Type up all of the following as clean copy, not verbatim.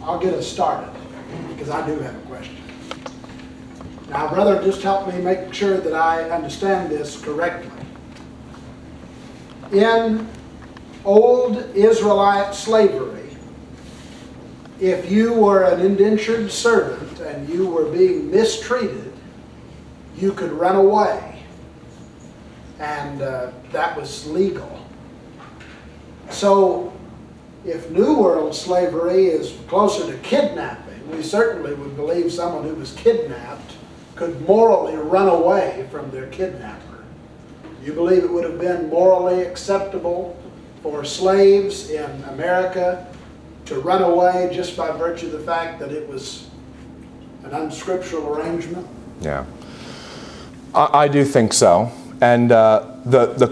I'll get us started, because I do have a question. Now, brother, just help me make sure that I understand this correctly. In old Israelite slavery, if you were an indentured servant and you were being mistreated, you could run away, and that was legal. So, if New World slavery is closer to kidnapping, we certainly would believe someone who was kidnapped could morally run away from their kidnapper. You believe it would have been morally acceptable for slaves in America to run away just by virtue of the fact that it was an unscriptural arrangement? Yeah, I do think so. And the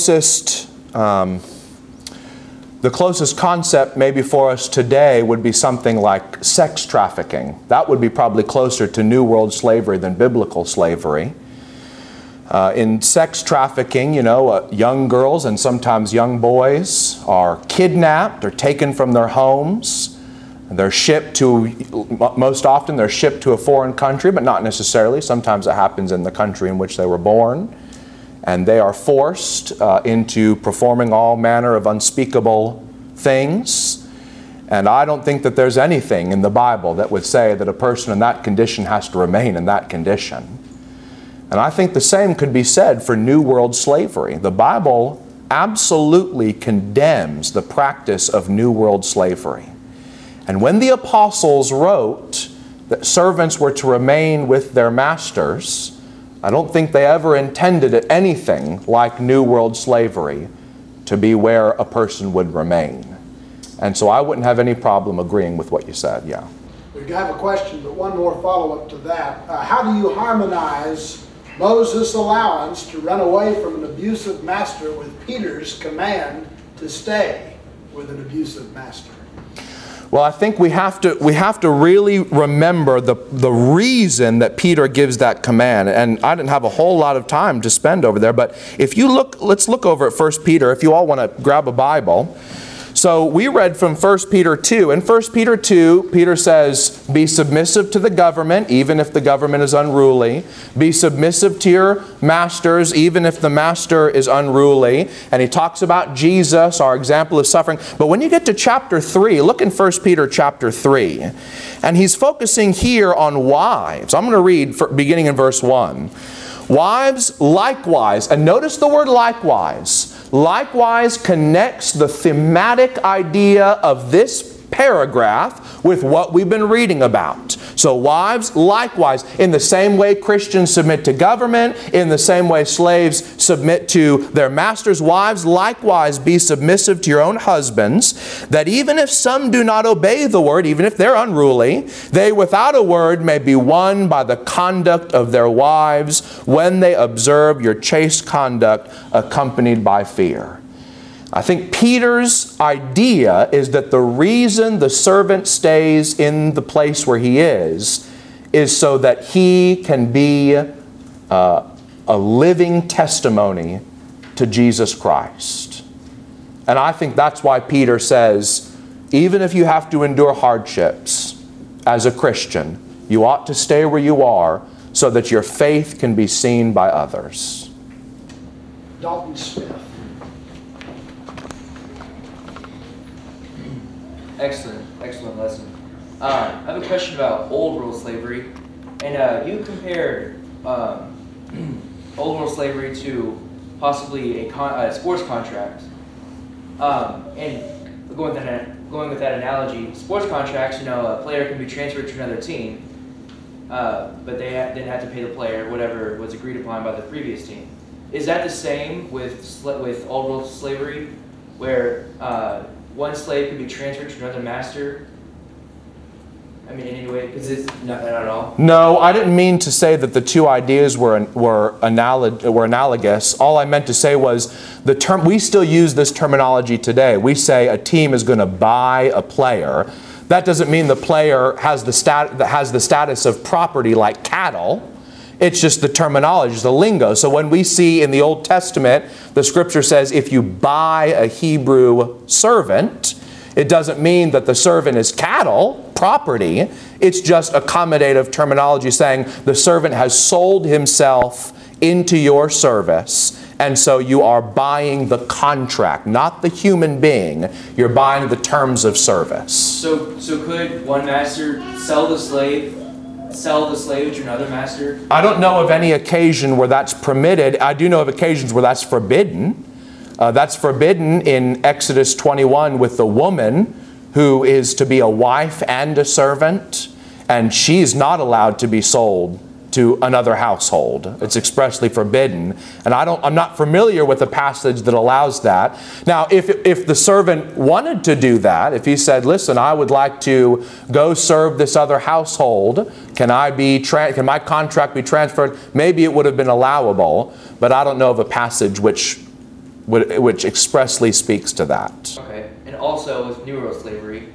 closest concept maybe for us today would be something like sex trafficking. That would be probably closer to New World slavery than biblical slavery. In sex trafficking, young girls and sometimes young boys are kidnapped or taken from their homes. They're shipped most often they're shipped to a foreign country, but not necessarily. Sometimes it happens in the country in which they were born. And they are forced into performing all manner of unspeakable things. And I don't think that there's anything in the Bible that would say that a person in that condition has to remain in that condition. And I think the same could be said for New World slavery. The Bible absolutely condemns the practice of New World slavery. And when the apostles wrote that servants were to remain with their masters, I don't think they ever intended it anything like New World slavery to be where a person would remain. And so I wouldn't have any problem agreeing with what you said, yeah. We have a question, but one more follow-up to that. How do you harmonize Moses' allowance to run away from an abusive master with Peter's command to stay with an abusive master? Well, I think we have to really remember the reason that Peter gives that command. And I didn't have a whole lot of time to spend over there, but if you look, let's look over at 1 Peter, if you all want to grab a Bible. So we read from 1 Peter 2. In 1 Peter 2, Peter says, be submissive to the government, even if the government is unruly. Be submissive to your masters, even if the master is unruly. And he talks about Jesus, our example of suffering. But when you get to chapter 3, look in 1 Peter chapter 3. And he's focusing here on wives. I'm going to read beginning in verse 1. Wives likewise, and notice the word likewise connects the thematic idea of this paragraph with what we've been reading about. So wives, likewise, in the same way Christians submit to government, in the same way slaves submit to their masters, wives, likewise be submissive to your own husbands, that even if some do not obey the word, even if they're unruly, they without a word may be won by the conduct of their wives when they observe your chaste conduct accompanied by fear. I think Peter's idea is that the reason the servant stays in the place where he is so that he can be a living testimony to Jesus Christ. And I think that's why Peter says, even if you have to endure hardships as a Christian, you ought to stay where you are so that your faith can be seen by others. Dalton Smith. Excellent lesson. I have a question about Old World slavery, and you compared Old World slavery to possibly a sports contract. And going with that analogy, sports contracts, a player can be transferred to another team, but they didn't have to pay the player whatever was agreed upon by the previous team. Is that the same with Old World slavery, where one slave could be transferred to another master? In any way? Is it not at all? No, I didn't mean to say that the two ideas were analogous. All I meant to say was the term. We still use this terminology today. We say a team is going to buy a player. That doesn't mean the player has the status of property like cattle. It's just the terminology, it's the lingo. So when we see in the Old Testament, the Scripture says if you buy a Hebrew servant, It doesn't mean that the servant is cattle, property. It's just accommodative terminology saying the servant has sold himself into your service, and so you are buying the contract, not the human being. You're buying the terms of service. So could one master sell the slave to another master? I don't know of any occasion where that's permitted. I do know of occasions where that's forbidden. That's forbidden in Exodus 21 with the woman who is to be a wife and a servant, and she's not allowed to be sold to another household. It's expressly forbidden. And I'm not familiar with a passage that allows that. Now, if the servant wanted to do that, if he said, listen, I would like to go serve this other household, can my contract be transferred? Maybe it would have been allowable, but I don't know of a passage which expressly speaks to that. Okay. And also with New World slavery,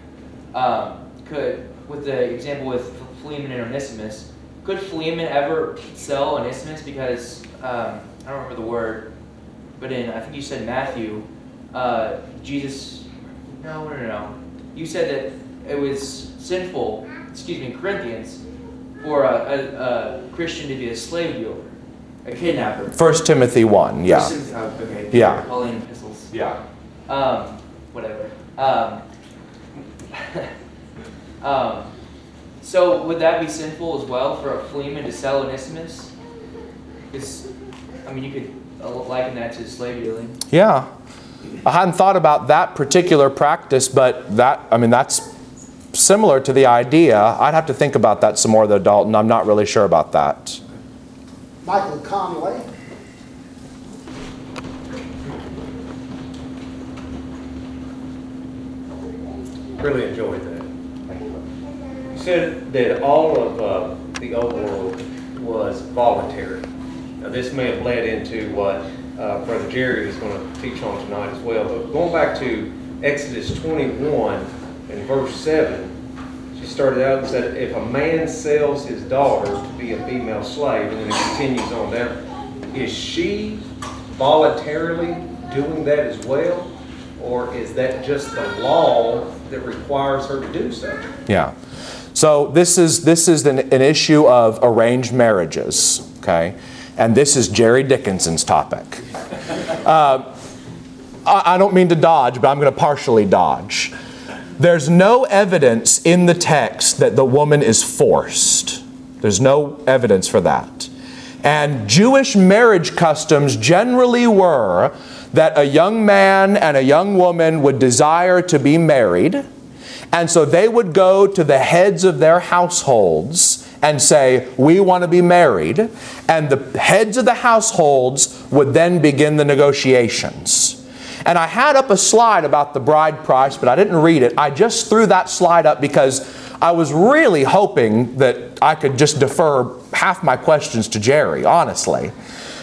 with the example with Philemon and Onesimus, could Philemon ever sell Onesimus? Because, I don't remember the word, but I think you said Matthew, Jesus, no. You said that it was sinful, in Corinthians, for a Christian to be a slave dealer, a kidnapper. 1 Timothy 1, yeah. Okay. Yeah. Pauline epistles. Yeah. Whatever. So would that be sinful as well for a Philemon to sell Onesimus? Because, you could liken that to slave dealing. Yeah. I hadn't thought about that particular practice, but that's similar to the idea. I'd have to think about that some more, though, Dalton. I'm not really sure about that. Michael Conley. Really enjoyed that. You said that all of the old world was voluntary. Now, this may have led into what Brother Jerry is going to teach on tonight as well. But going back to Exodus 21 and verse 7, she started out and said, if a man sells his daughter to be a female slave, and then it continues on down, is she voluntarily doing that as well? Or is that just the law that requires her to do so? Yeah. So this is an issue of arranged marriages, okay? And this is Jerry Dickinson's topic. I don't mean to dodge, but I'm going to partially dodge. There's no evidence in the text that the woman is forced. There's no evidence for that. And Jewish marriage customs generally were that a young man and a young woman would desire to be married, and so they would go to the heads of their households and say, we want to be married, and the heads of the households would then begin the negotiations. And I had up a slide about the bride price, but I didn't read it. I just threw that slide up because I was really hoping that I could just defer half my questions to Jerry, honestly.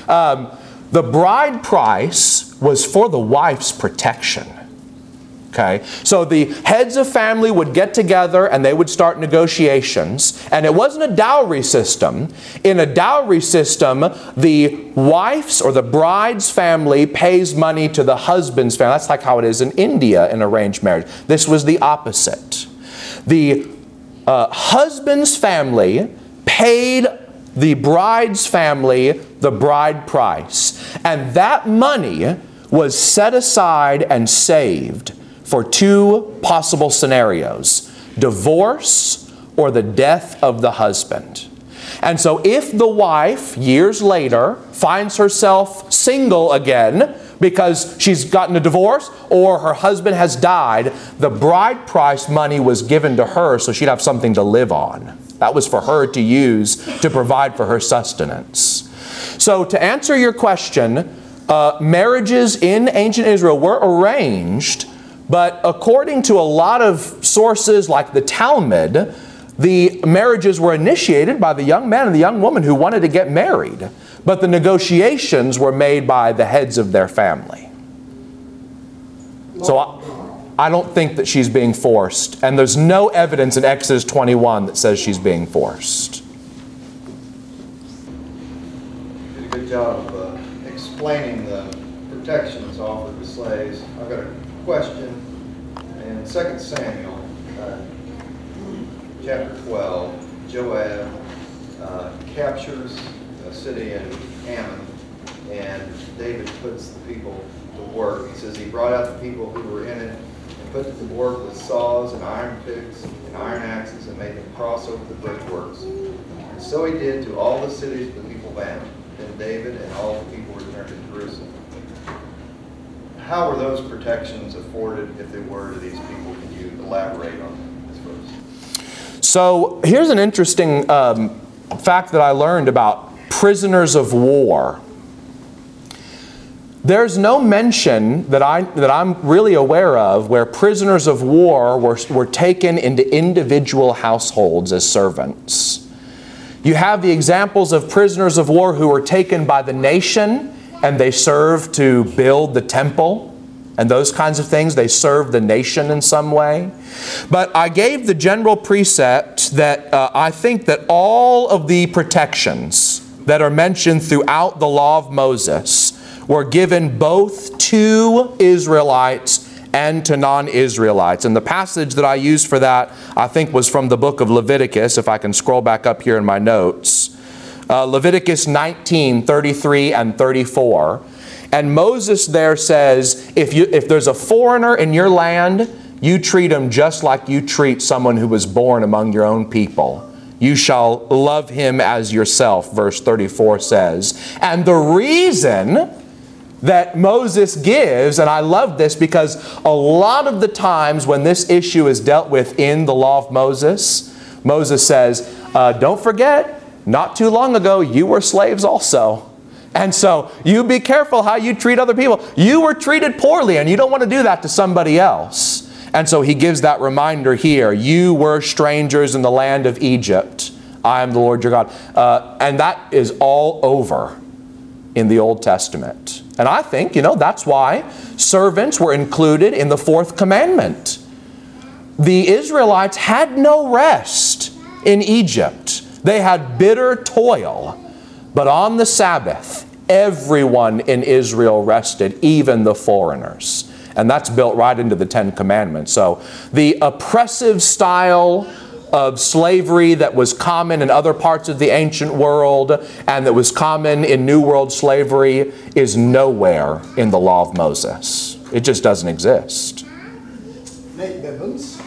The bride price was for the wife's protection. Okay? So the heads of family would get together and they would start negotiations. And it wasn't a dowry system. In a dowry system, the wife's or the bride's family pays money to the husband's family. That's like how it is in India in arranged marriage. This was the opposite. The husband's family paid the bride's family the bride price. And that money was set aside and saved for two possible scenarios: divorce or the death of the husband. And so if the wife, years later, finds herself single again because she's gotten a divorce or her husband has died, the bride price money was given to her so she'd have something to live on. That was for her to use to provide for her sustenance. So to answer your question, marriages in ancient Israel were arranged, but according to a lot of sources like the Talmud, the marriages were initiated by the young man and the young woman who wanted to get married, but the negotiations were made by the heads of their family. So I don't think that she's being forced, and there's no evidence in Exodus 21 that says she's being forced. You did a good job of explaining the protections offered to slaves. I've got a question, and 2 Samuel, chapter 12, Joab captures a city in Ammon, and David puts the people to work. He says he brought out the people who were in it and put them to work with saws and iron picks and iron axes and made them cross over the brickworks. And so he did to all the cities the people bound. Then David and all the people returned to Jerusalem. How were those protections afforded, if they were, to these people? Can you elaborate on this verse? So here's an interesting fact that I learned about prisoners of war. There's no mention that I'm really aware of where prisoners of war were taken into individual households as servants. You have the examples of prisoners of war who were taken by the nation and they served to build the temple and those kinds of things. They served the nation in some way. But I gave the general precept that I think that all of the protections that are mentioned throughout the law of Moses were given both to Israelites and to non-Israelites. And the passage that I used for that, I think, was from the book of Leviticus, if I can scroll back up here in my notes. Leviticus 19, 33 and 34. And Moses there says, if there's a foreigner in your land, you treat him just like you treat someone who was born among your own people. You shall love him as yourself, verse 34 says. And the reason that Moses gives, and I love this because a lot of the times when this issue is dealt with in the law of Moses, Moses says, don't forget, not too long ago, you were slaves also. And so you be careful how you treat other people. You were treated poorly and you don't want to do that to somebody else. And so he gives that reminder here. You were strangers in the land of Egypt. I am the Lord your God. And that is all over in the Old Testament. And I think, that's why servants were included in the fourth commandment. The Israelites had no rest in Egypt. They had bitter toil. But on the Sabbath, everyone in Israel rested, even the foreigners. And that's built right into the Ten Commandments. So the oppressive style of slavery that was common in other parts of the ancient world and that was common in New World slavery is nowhere in the law of Moses. It just doesn't exist. Nate Bibbins.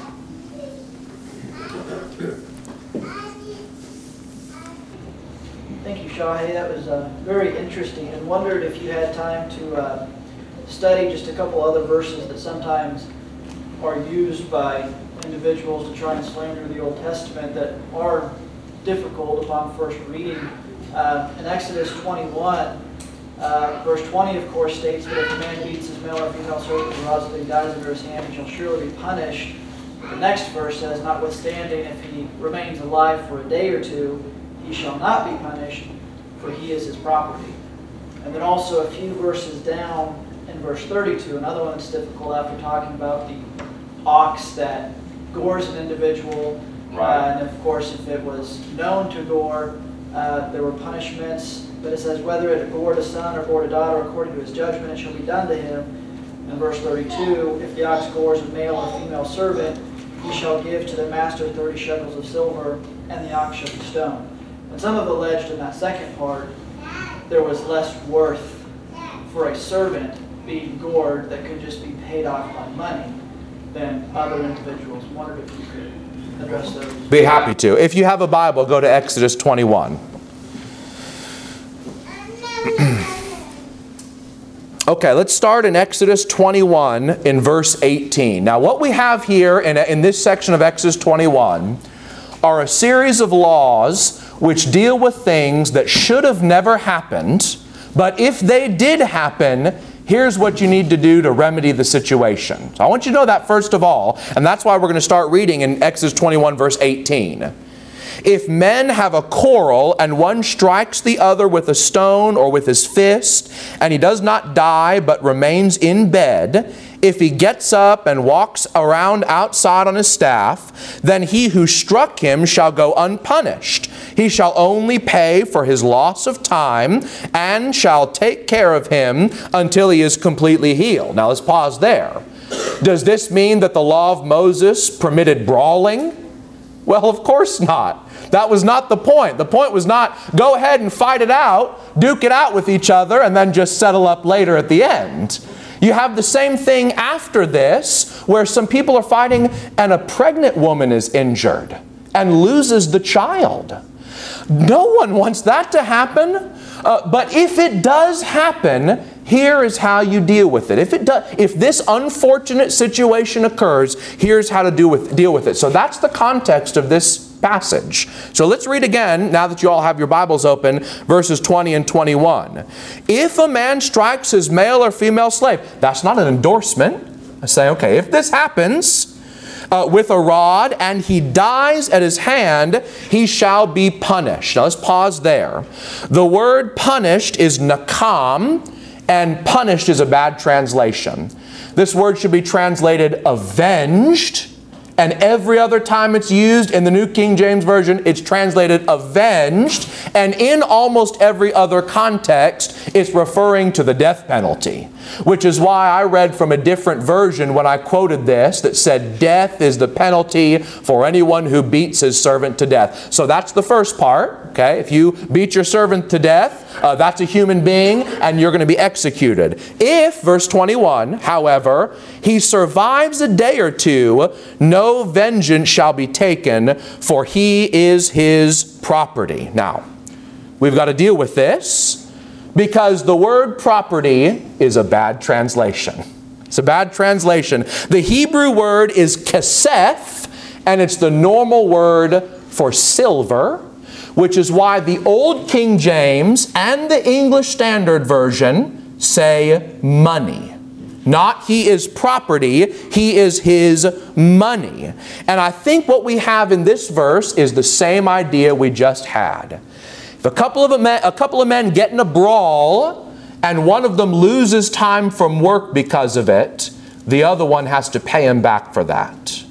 Thank you, Shahi. That was very interesting, and wondered if you had time to study just a couple other verses that sometimes are used by individuals to try and slander the Old Testament that are difficult upon first reading. In Exodus 21, verse 20, of course, states that if a man beats his male or female servant and causes that he dies under his hand, he shall surely be punished. The next verse says, notwithstanding, if he remains alive for a day or two, he shall not be punished, for he is his property. And then also a few verses down in verse 32, another one that's difficult after talking about the ox that gores an individual. And of course, if it was known to gore, there were punishments. But it says, whether it gored a son or gored a daughter, according to his judgment, it shall be done to him. In verse 32, if the ox gores a male or female servant, he shall give to the master 30 shekels of silver, and the ox shall be stoned. And some have alleged in that second part, there was less worth for a servant being gored that could just be paid off by money than other individuals. Wondered if you could address those. Be happy to. If you have a Bible, go to Exodus 21. Okay, let's start in Exodus 21 in verse 18. Now what we have here in this section of Exodus 21 are a series of laws which deal with things that should have never happened, but if they did happen, here's what you need to do to remedy the situation. So I want you to know that first of all, and that's why we're going to start reading in Exodus 21 verse 18. If men have a quarrel and one strikes the other with a stone or with his fist, and he does not die but remains in bed, if he gets up and walks around outside on his staff, then he who struck him shall go unpunished. He shall only pay for his loss of time and shall take care of him until he is completely healed. Now let's pause there. Does this mean that the law of Moses permitted brawling? Well, of course not. That was not the point. The point was not go ahead and fight it out, duke it out with each other, and then just settle up later at the end. You have the same thing after this, where some people are fighting and a pregnant woman is injured and loses the child. No one wants that to happen. But if it does happen, here is how you deal with it. If this unfortunate situation occurs, here's how to deal with it. So that's the context of this passage. So let's read again, now that you all have your Bibles open, verses 20 and 21. If a man strikes his male or female slave, that's not an endorsement. I say, okay, if this happens with a rod and he dies at his hand, he shall be punished. Now let's pause there. The word punished is nakam, and punished is a bad translation. This word should be translated avenged, and every other time it's used in the New King James Version, it's translated avenged, and in almost every other context, it's referring to the death penalty. Which is why I read from a different version when I quoted this that said, death is the penalty for anyone who beats his servant to death. So that's the first part, okay? If you beat your servant to death, that's a human being and you're going to be executed. If, verse 21, however, he survives a day or two, no vengeance shall be taken, for he is his property. Now, we've got to deal with this, because the word property is a bad translation. It's a bad translation. The Hebrew word is kesef, and it's the normal word for silver, which is why the Old King James and the English Standard Version say money. Not he is property, he is his money. And I think what we have in this verse is the same idea we just had. If a couple of men get in a brawl and one of them loses time from work because of it, the other one has to pay him back for that.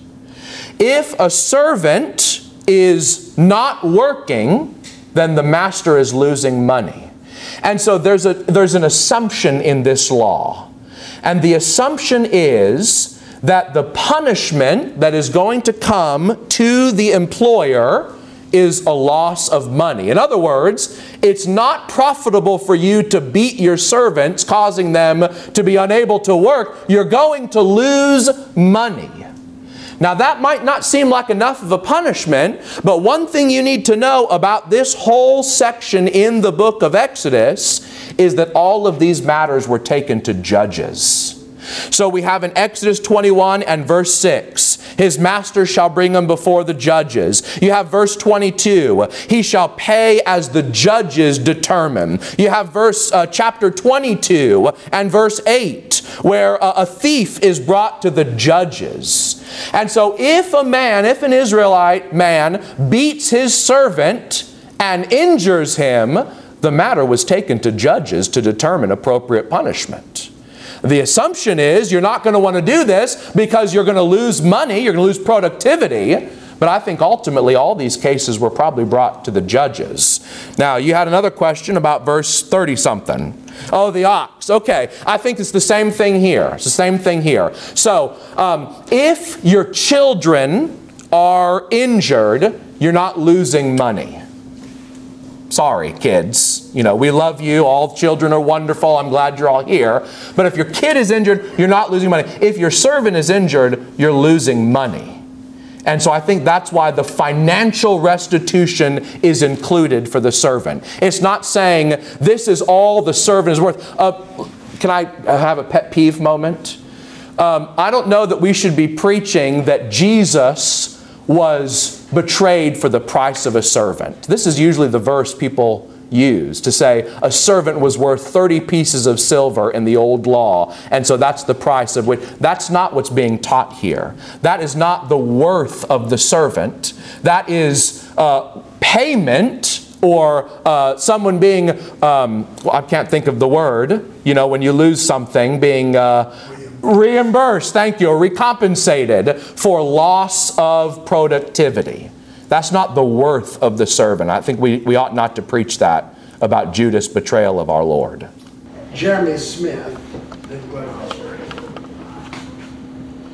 If a servant is not working, then the master is losing money. And so there's an assumption in this law. And the assumption is that the punishment that is going to come to the employer is a loss of money. In other words, it's not profitable for you to beat your servants, causing them to be unable to work. You're going to lose money. Now that might not seem like enough of a punishment, but one thing you need to know about this whole section in the book of Exodus is that all of these matters were taken to judges. So we have in Exodus 21 and verse 6, his master shall bring him before the judges. You have verse 22, he shall pay as the judges determine. You have chapter 22 and verse 8, where a thief is brought to the judges. And so if an Israelite man beats his servant and injures him, the matter was taken to judges to determine appropriate punishment. The assumption is you're not going to want to do this because you're going to lose money, you're going to lose productivity. But I think ultimately all these cases were probably brought to the judges. Now, you had another question about verse 30-something. Oh, the ox. Okay, I think it's the same thing here. It's the same thing here. So, if your children are injured, you're not losing money. Sorry, kids. You know, we love you. All children are wonderful. I'm glad you're all here. But if your kid is injured, you're not losing money. If your servant is injured, you're losing money. And so I think that's why the financial restitution is included for the servant. It's not saying this is all the servant is worth. Can I have a pet peeve moment? I don't know that we should be preaching that Jesus was betrayed for the price of a servant. This is usually the verse people use to say a servant was worth 30 pieces of silver in the old law, and so that's the price of which. That's not what's being taught here. That is not the worth of the servant. That is payment, or someone being, I can't think of the word, you know, when you lose something, being reimbursed, thank you, or recompensated for loss of productivity. That's not the worth of the servant. I think we ought not to preach that about Judas' betrayal of our Lord. Jeremy Smith, then Glenn Osborne.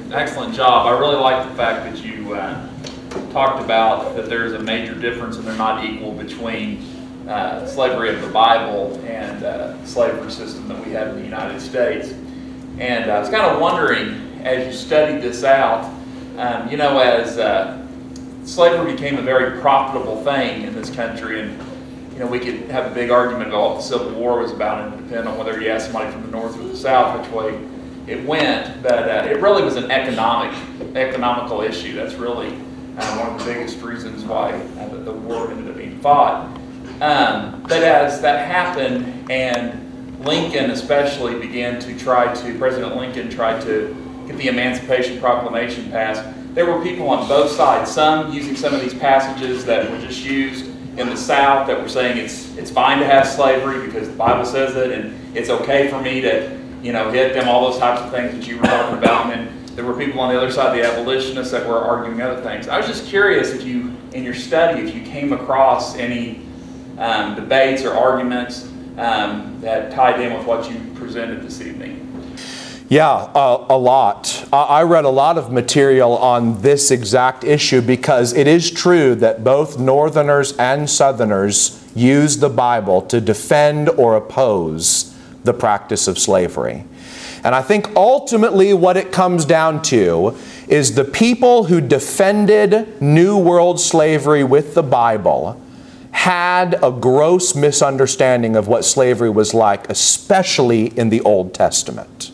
excellent job. I really like the fact that you talked about that there's a major difference and they're not equal between slavery of the Bible and slavery system that we have in the United States. And I was kind of wondering, as you studied this out, as slavery became a very profitable thing in this country, and we could have a big argument about what the Civil War was about, and depend on whether you ask somebody from the North or the South which way it went. But it really was an economical issue. That's really one of the biggest reasons why the war ended up being fought. But as that happened, and Lincoln especially President Lincoln tried to get the Emancipation Proclamation passed, there were people on both sides, some using some of these passages that were just used in the South that were saying it's fine to have slavery because the Bible says it, and it's okay for me to hit them, all those types of things that you were talking about. And then there were people on the other side, the abolitionists, that were arguing other things. I was just curious if you, in your study, if you came across any debates or arguments that tied in with what you presented this evening. Yeah, a lot. I read a lot of material on this exact issue because it is true that both Northerners and Southerners use the Bible to defend or oppose the practice of slavery. And I think ultimately what it comes down to is the people who defended New World slavery with the Bible had a gross misunderstanding of what slavery was like, especially in the Old Testament.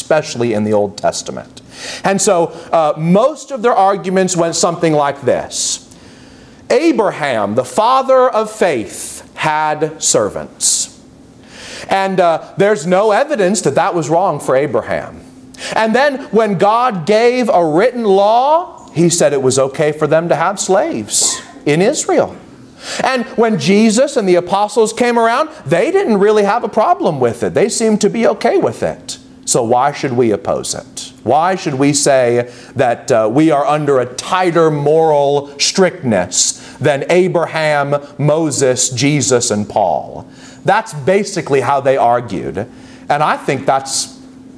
And so most of their arguments went something like this. Abraham, the father of faith, had servants. And there's no evidence that that was wrong for Abraham. And then when God gave a written law, He said it was okay for them to have slaves in Israel. And when Jesus and the apostles came around, they didn't really have a problem with it. They seemed to be okay with it. So why should we oppose it? Why should we say that we are under a tighter moral strictness than Abraham, Moses, Jesus, and Paul? That's basically how they argued. And I think that's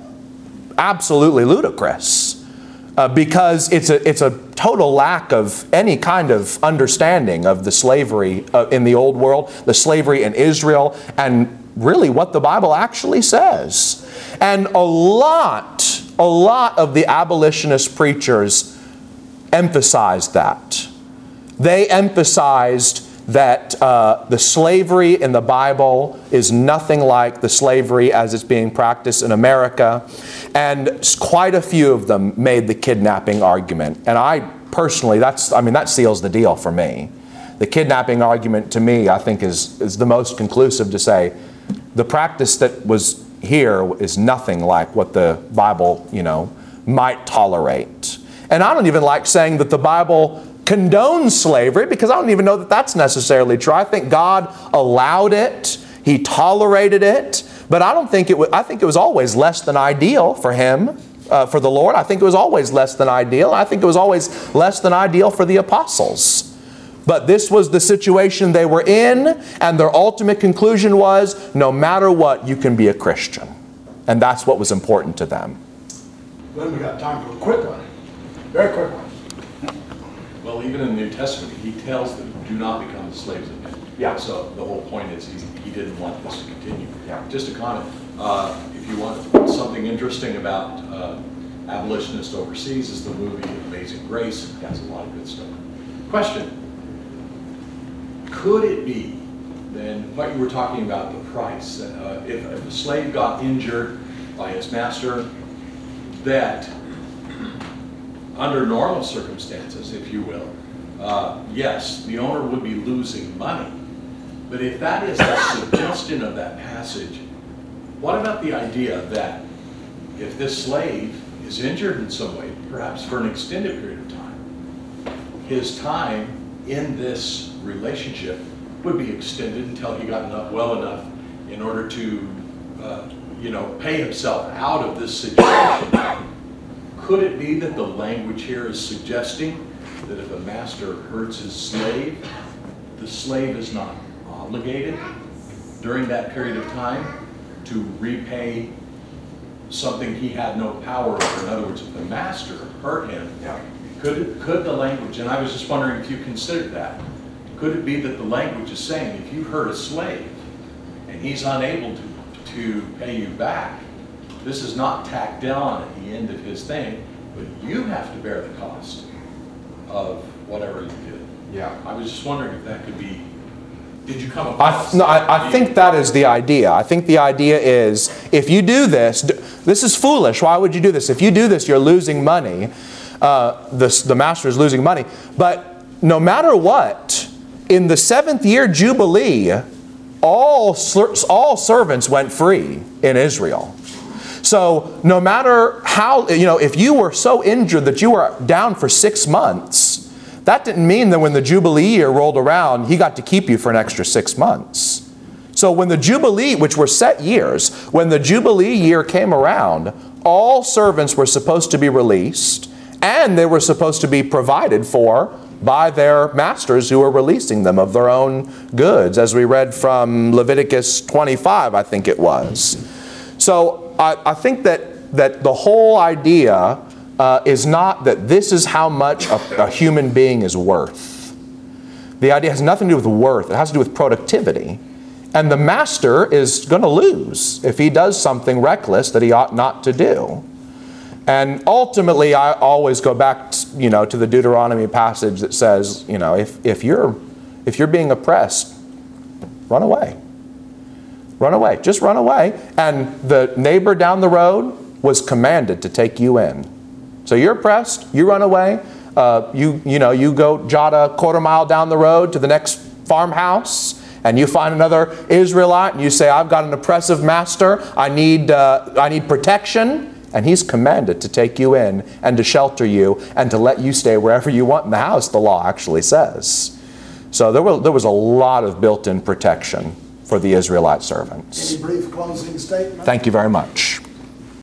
absolutely ludicrous because it's a total lack of any kind of understanding of the slavery in the old world, the slavery in Israel, and really what the Bible actually says. And a lot of the abolitionist preachers emphasized that. They emphasized that the slavery in the Bible is nothing like the slavery as it's being practiced in America. And quite a few of them made the kidnapping argument. And I personally, that seals the deal for me. The kidnapping argument to me, I think, is the most conclusive to say the practice that was here is nothing like what the Bible, might tolerate. And I don't even like saying that the Bible condones slavery because I don't even know that that's necessarily true. I think God allowed it. He tolerated it. But I think it was always less than ideal for Him, for the Lord. I think it was always less than ideal. I think it was always less than ideal for the apostles. But this was the situation they were in, and their ultimate conclusion was, no matter what, you can be a Christian. And that's what was important to them. Then we got time for a quick one. Very quick one. Well, even in the New Testament, He tells them, do not become slaves of men. Yeah. So the whole point is he didn't want this to continue. Yeah. Just a comment. If you want something interesting about abolitionists overseas, is the movie Amazing Grace. It has a lot of good stuff. Question. Could it be, then, what you were talking about, the price, if a slave got injured by his master, that under normal circumstances, if you will, yes, the owner would be losing money. But if that is the suggestion of that passage, what about the idea that if this slave is injured in some way, perhaps for an extended period of time, his time in this relationship would be extended until he got well enough in order to, pay himself out of this situation? Could it be that the language here is suggesting that if a master hurts his slave, the slave is not obligated during that period of time to repay something he had no power over. In other words, if the master hurt him, could the language, and I was just wondering if you considered that, could it be that the language is saying if you hurt a slave and he's unable to pay you back, this is not tacked on at the end of his thing, but you have to bear the cost of whatever you did. Yeah. I was just wondering if that could be, did you come I across that? I think that is the idea. I think the idea is, if you do this, this is foolish. Why would you do this? If you do this, you're losing money. The master is losing money. But no matter what, in the 7th year Jubilee, all servants went free in Israel. So no matter how, if you were so injured that you were down for 6 months, that didn't mean that when the Jubilee year rolled around, he got to keep you for an extra 6 months. So when the Jubilee, which were set years, when the Jubilee year came around, all servants were supposed to be released, and they were supposed to be provided for by their masters who were releasing them of their own goods, as we read from Leviticus 25, I think it was. So I think that the whole idea is not that this is how much a human being is worth. The idea has nothing to do with worth. It has to do with productivity. And the master is going to lose if he does something reckless that he ought not to do. And ultimately, I always go back, to the Deuteronomy passage that says, if you're being oppressed, run away. Run away. Just run away. And the neighbor down the road was commanded to take you in. So you're oppressed, you run away, you go jot a quarter mile down the road to the next farmhouse, and you find another Israelite, and you say, I've got an oppressive master, I need protection, and he's commanded to take you in and to shelter you and to let you stay wherever you want in the house, the law actually says. So there was a lot of built-in protection for the Israelite servants. Any brief closing statement? Thank you very much.